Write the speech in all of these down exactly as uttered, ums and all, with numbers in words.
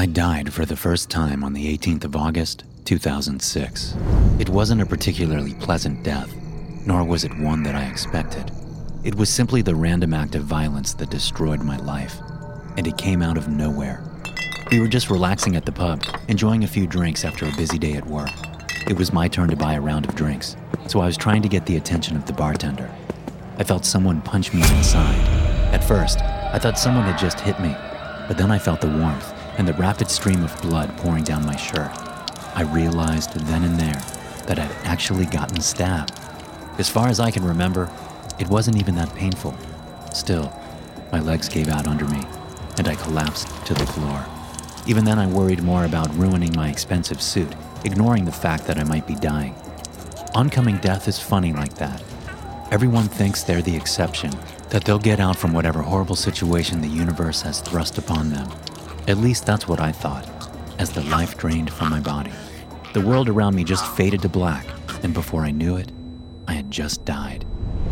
I died for the first time on the eighteenth of August, two thousand six. It wasn't a particularly pleasant death, nor was it one that I expected. It was simply the random act of violence that destroyed my life, and it came out of nowhere. We were just relaxing at the pub, enjoying a few drinks after a busy day at work. It was my turn to buy a round of drinks, so I was trying to get the attention of the bartender. I felt someone punch me inside. At first, I thought someone had just hit me, but then I felt the warmth and the rapid stream of blood pouring down my shirt. I realized then and there that I'd actually gotten stabbed. As far as I can remember, it wasn't even that painful. Still, my legs gave out under me, and I collapsed to the floor. Even then, I worried more about ruining my expensive suit, ignoring the fact that I might be dying. Oncoming death is funny like that. Everyone thinks they're the exception, that they'll get out from whatever horrible situation the universe has thrust upon them. At least that's what I thought, as the life drained from my body. The world around me just faded to black, and before I knew it, I had just died.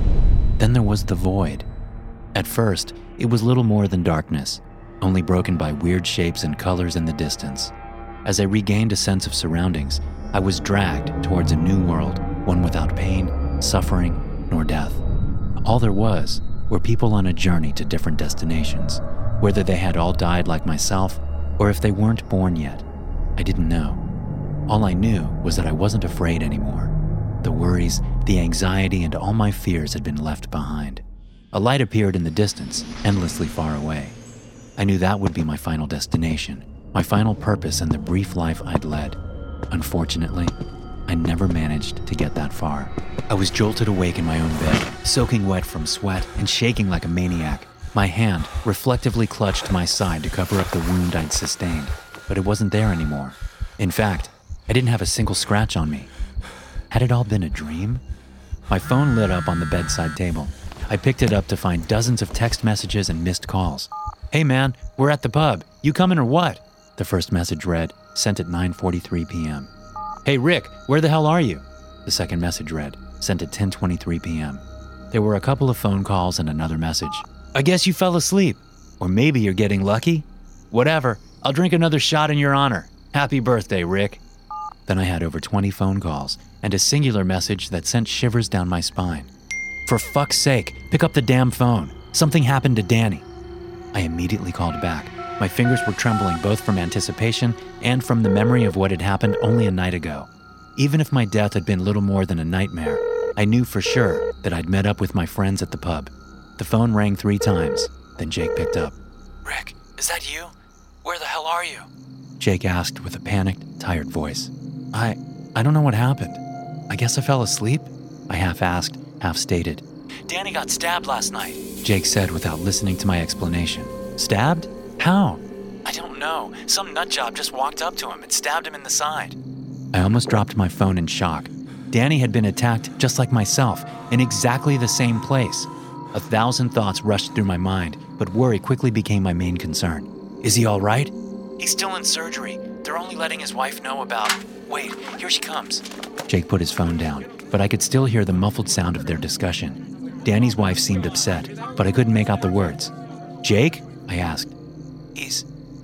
Then there was the void. At first, it was little more than darkness, only broken by weird shapes and colors in the distance. As I regained a sense of surroundings, I was dragged towards a new world, one without pain, suffering, nor death. All there was were people on a journey to different destinations, whether they had all died like myself or if they weren't born yet. I didn't know. All I knew was that I wasn't afraid anymore. The worries, the anxiety, and all my fears had been left behind. A light appeared in the distance, endlessly far away. I knew that would be my final destination, my final purpose in the brief life I'd led. Unfortunately, I never managed to get that far. I was jolted awake in my own bed, soaking wet from sweat and shaking like a maniac. My hand reflectively clutched my side to cover up the wound I'd sustained, but it wasn't there anymore. In fact, I didn't have a single scratch on me. Had it all been a dream? My phone lit up on the bedside table. I picked it up to find dozens of text messages and missed calls. "Hey man, we're at the pub. You coming or what?" The first message read, sent at nine forty-three p.m. "Hey Rick, where the hell are you?" The second message read, sent at ten twenty-three p.m. There were a couple of phone calls and another message. "I guess you fell asleep. Or maybe you're getting lucky. Whatever, I'll drink another shot in your honor. Happy birthday, Rick." Then I had over twenty phone calls and a singular message that sent shivers down my spine. "For fuck's sake, pick up the damn phone. Something happened to Danny." I immediately called back. My fingers were trembling both from anticipation and from the memory of what had happened only a night ago. Even if my death had been little more than a nightmare, I knew for sure that I'd met up with my friends at the pub. The phone rang three times, then Jake picked up. "Rick, is that you? Where the hell are you?" Jake asked with a panicked, tired voice. I, I don't know what happened. I guess I fell asleep?" I half asked, half stated. "Danny got stabbed last night," Jake said without listening to my explanation. "Stabbed? How?" "I don't know. Some nutjob just walked up to him and stabbed him in the side." I almost dropped my phone in shock. Danny had been attacked just like myself, in exactly the same place. A thousand thoughts rushed through my mind, but worry quickly became my main concern. "Is he all right?" "He's still in surgery. They're only letting his wife know about..." "Wait, here she comes." Jake put his phone down, but I could still hear the muffled sound of their discussion. Danny's wife seemed upset, but I couldn't make out the words. "Jake?" I asked. He's...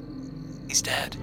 he's dead.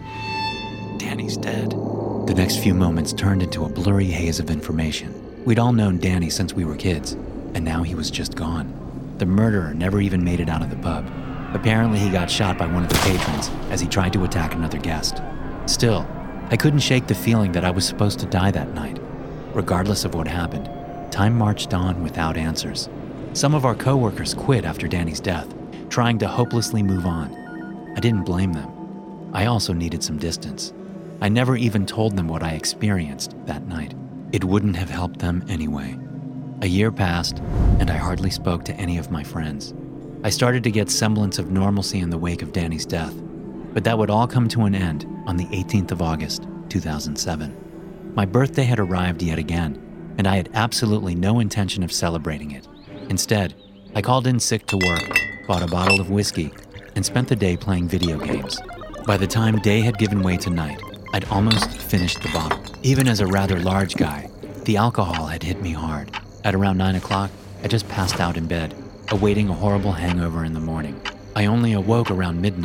Danny's dead." The next few moments turned into a blurry haze of information. We'd all known Danny since we were kids, and now he was just gone. The murderer never even made it out of the pub. Apparently he got shot by one of the patrons as he tried to attack another guest. Still, I couldn't shake the feeling that I was supposed to die that night. Regardless of what happened, time marched on without answers. Some of our coworkers quit after Danny's death, trying to hopelessly move on. I didn't blame them. I also needed some distance. I never even told them what I experienced that night. It wouldn't have helped them anyway. A year passed, and I hardly spoke to any of my friends. I started to get semblance of normalcy in the wake of Danny's death, but that would all come to an end on the eighteenth of August, two thousand seven. My birthday had arrived yet again, and I had absolutely no intention of celebrating it. Instead, I called in sick to work, bought a bottle of whiskey, and spent the day playing video games. By the time day had given way to night, I'd almost finished the bottle. Even as a rather large guy, the alcohol had hit me hard. At around nine o'clock, I just passed out in bed, awaiting a horrible hangover in the morning. I only awoke around midnight,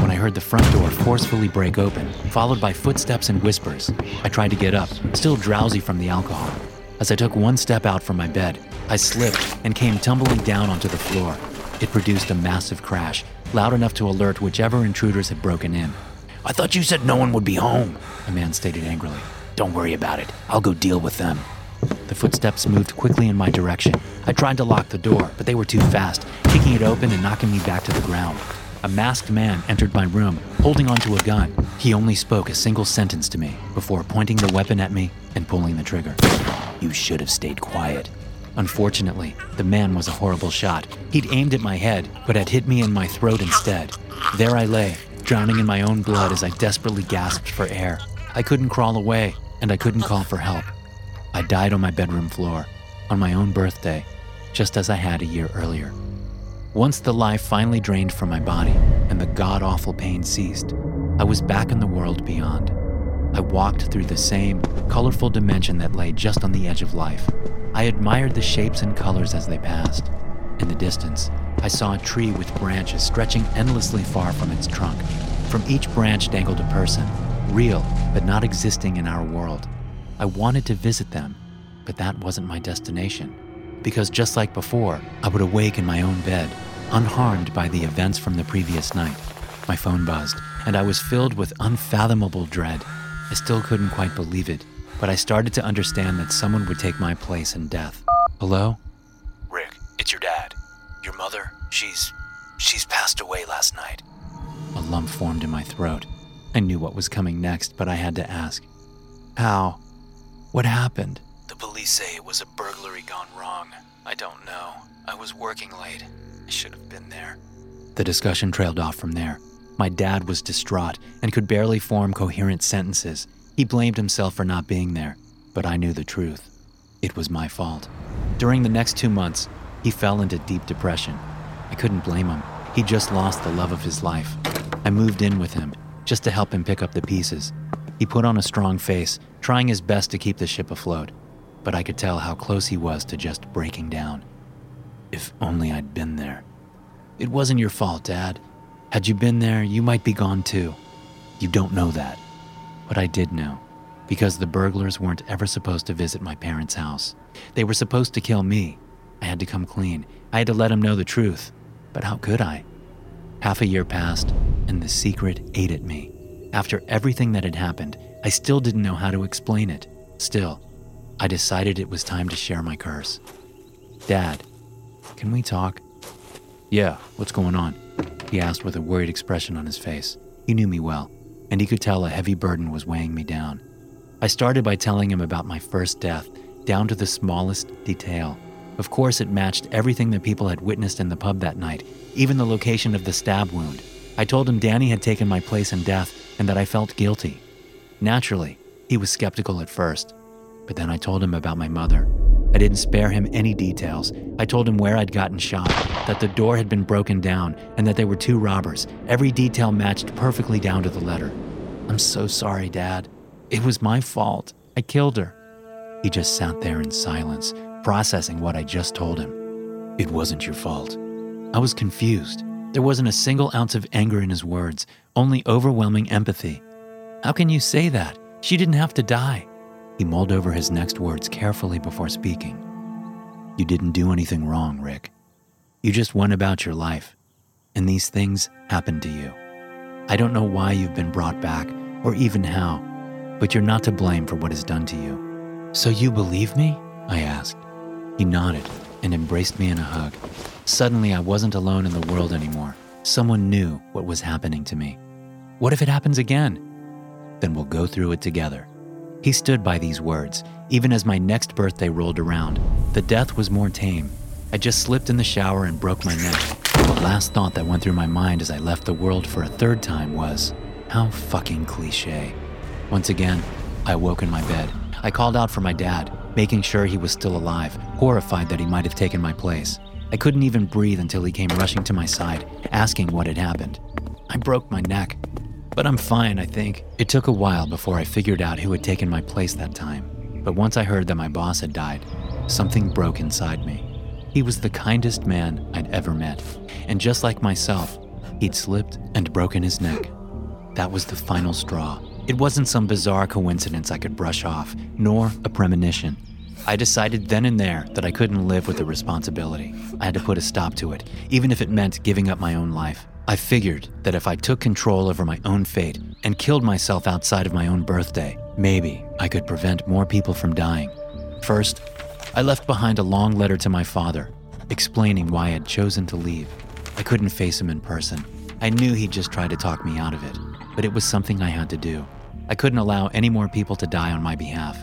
when I heard the front door forcefully break open, followed by footsteps and whispers. I tried to get up, still drowsy from the alcohol. As I took one step out from my bed, I slipped and came tumbling down onto the floor. It produced a massive crash, loud enough to alert whichever intruders had broken in. "I thought you said no one would be home," a man stated angrily. "Don't worry about it. I'll go deal with them." The footsteps moved quickly in my direction. I tried to lock the door, but they were too fast, kicking it open and knocking me back to the ground. A masked man entered my room, holding onto a gun. He only spoke a single sentence to me before pointing the weapon at me and pulling the trigger. "You should have stayed quiet." Unfortunately, the man was a horrible shot. He'd aimed at my head, but had hit me in my throat instead. There I lay, drowning in my own blood as I desperately gasped for air. I couldn't crawl away, and I couldn't call for help. I died on my bedroom floor, on my own birthday, just as I had a year earlier. Once the life finally drained from my body and the god-awful pain ceased, I was back in the world beyond. I walked through the same colorful dimension that lay just on the edge of life. I admired the shapes and colors as they passed. In the distance, I saw a tree with branches stretching endlessly far from its trunk. From each branch dangled a person, real but not existing in our world. I wanted to visit them, but that wasn't my destination. Because just like before, I would awake in my own bed, unharmed by the events from the previous night. My phone buzzed, and I was filled with unfathomable dread. I still couldn't quite believe it, but I started to understand that someone would take my place in death. "Hello?" "Rick, it's your dad. Your mother, she's... she's passed away last night." A lump formed in my throat. I knew what was coming next, but I had to ask. "How? What happened?" "The police say it was a burglary gone wrong. I don't know. I was working late. I should have been there." The discussion trailed off from there. My dad was distraught and could barely form coherent sentences. He blamed himself for not being there, but I knew the truth. It was my fault. During the next two months, he fell into deep depression. I couldn't blame him. He just lost the love of his life. I moved in with him, just to help him pick up the pieces. He put on a strong face, trying his best to keep the ship afloat, but I could tell how close he was to just breaking down. "If only I'd been there." "It wasn't your fault, Dad. Had you been there, you might be gone too." "You don't know that." But I did know, because the burglars weren't ever supposed to visit my parents' house. They were supposed to kill me. I had to come clean. I had to let them know the truth. But how could I? Half a year passed, and the secret ate at me. After everything that had happened, I still didn't know how to explain it. Still, I decided it was time to share my curse. "Dad, can we talk?" "Yeah, what's going on?" he asked with a worried expression on his face. He knew me well, and he could tell a heavy burden was weighing me down. I started by telling him about my first death, down to the smallest detail. Of course, it matched everything that people had witnessed in the pub that night, even the location of the stab wound. I told him Danny had taken my place in death and that I felt guilty. Naturally, he was skeptical at first, but then I told him about my mother. I didn't spare him any details. I told him where I'd gotten shot, that the door had been broken down, and that there were two robbers. Every detail matched perfectly down to the letter. "I'm so sorry, Dad. It was my fault. I killed her." He just sat there in silence, processing what I just told him. "It wasn't your fault." I was confused. There wasn't a single ounce of anger in his words, only overwhelming empathy. "How can you say that? She didn't have to die." He mulled over his next words carefully before speaking. "You didn't do anything wrong, Rick. You just went about your life, and these things happened to you. I don't know why you've been brought back, or even how, but you're not to blame for what is done to you." "So you believe me?" I asked. He nodded and embraced me in a hug. Suddenly, I wasn't alone in the world anymore. Someone knew what was happening to me. "What if it happens again?" "Then we'll go through it together." He stood by these words, even as my next birthday rolled around. The death was more tame. I just slipped in the shower and broke my neck. The last thought that went through my mind as I left the world for a third time was, how fucking cliche. Once again, I awoke in my bed. I called out for my dad, making sure he was still alive, horrified that he might have taken my place. I couldn't even breathe until he came rushing to my side, asking what had happened. "I broke my neck, but I'm fine, I think." It took a while before I figured out who had taken my place that time. But once I heard that my boss had died, something broke inside me. He was the kindest man I'd ever met. And just like myself, He'd slipped and broken his neck. That was the final straw. It wasn't some bizarre coincidence I could brush off, nor a premonition. I decided then and there that I couldn't live with the responsibility. I had to put a stop to it, even if it meant giving up my own life. I figured that if I took control over my own fate and killed myself outside of my own birthday, maybe I could prevent more people from dying. First, I left behind a long letter to my father, explaining why I had chosen to leave. I couldn't face him in person. I knew he'd just try to talk me out of it, but it was something I had to do. I couldn't allow any more people to die on my behalf.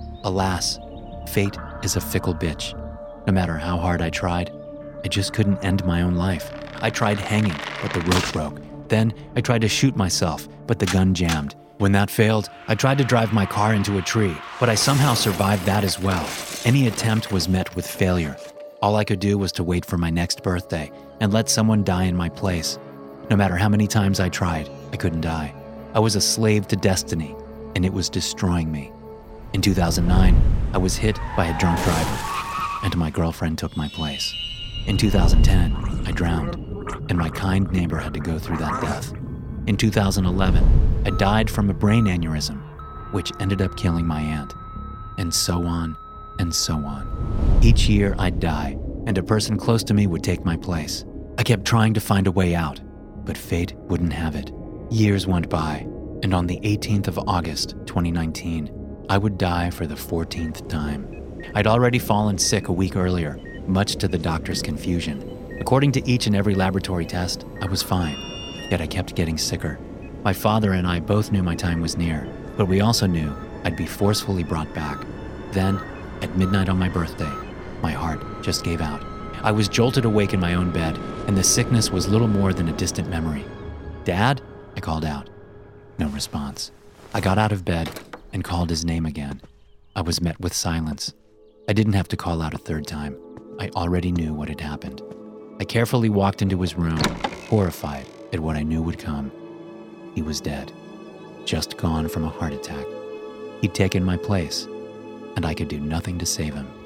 Alas, fate is a fickle bitch. No matter how hard I tried, I just couldn't end my own life. I tried hanging, but the rope broke. Then I tried to shoot myself, but the gun jammed. When that failed, I tried to drive my car into a tree, but I somehow survived that as well. Any attempt was met with failure. All I could do was to wait for my next birthday and let someone die in my place. No matter how many times I tried, I couldn't die. I was a slave to destiny, and it was destroying me. In two thousand nine, I was hit by a drunk driver, and my girlfriend took my place. In two thousand ten, I drowned, and my kind neighbor had to go through that death. In two thousand eleven, I died from a brain aneurysm, which ended up killing my aunt, and so on and so on. Each year I'd die, and a person close to me would take my place. I kept trying to find a way out, but fate wouldn't have it. Years went by, and on the eighteenth of August, twenty nineteen, I would die for the fourteenth time. I'd already fallen sick a week earlier, much to the doctor's confusion. According to each and every laboratory test, I was fine, yet I kept getting sicker. My father and I both knew my time was near, but we also knew I'd be forcefully brought back. Then, at midnight on my birthday, my heart just gave out. I was jolted awake in my own bed, and the sickness was little more than a distant memory. "Dad?" I called out. No response. I got out of bed and called his name again. I was met with silence. I didn't have to call out a third time. I already knew what had happened. I carefully walked into his room, horrified at what I knew would come. He was dead, just gone from a heart attack. He'd taken my place, and I could do nothing to save him.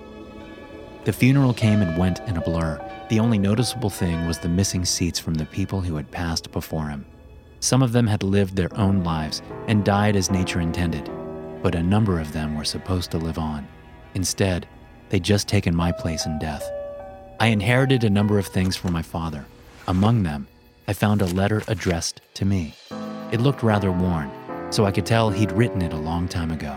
The funeral came and went in a blur. The only noticeable thing was the missing seats from the people who had passed before him. Some of them had lived their own lives and died as nature intended, but a number of them were supposed to live on. Instead, they'd just taken my place in death. I inherited a number of things from my father. Among them, I found a letter addressed to me. It looked rather worn, so I could tell he'd written it a long time ago.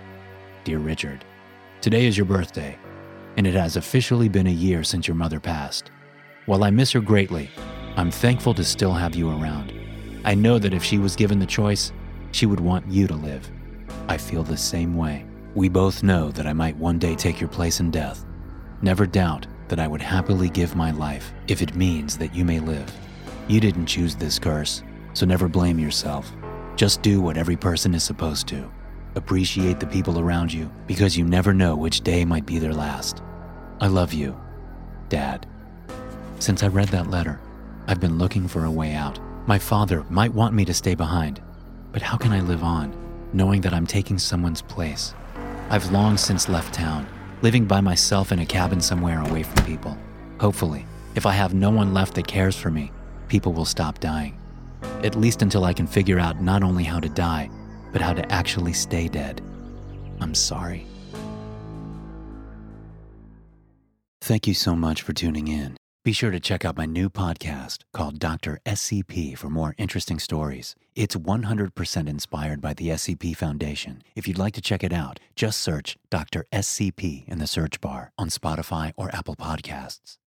Dear Richard, today is your birthday, and it has officially been a year since your mother passed. While I miss her greatly, I'm thankful to still have you around. I know that if she was given the choice, she would want you to live. I feel the same way. We both know that I might one day take your place in death. Never doubt that I would happily give my life if it means that you may live. You didn't choose this curse, so never blame yourself. Just do what every person is supposed to. Appreciate the people around you, because you never know which day might be their last. I love you, Dad. Since I read that letter, I've been looking for a way out. My father might want me to stay behind, but how can I live on, knowing that I'm taking someone's place? I've long since left town, living by myself in a cabin somewhere away from people. Hopefully, if I have no one left that cares for me, people will stop dying. At least until I can figure out not only how to die, but how to actually stay dead. I'm sorry. Thank you so much for tuning in. Be sure to check out my new podcast called Doctor S C P for more interesting stories. It's one hundred percent inspired by the S C P Foundation. If you'd like to check it out, just search Doctor S C P in the search bar on Spotify or Apple Podcasts.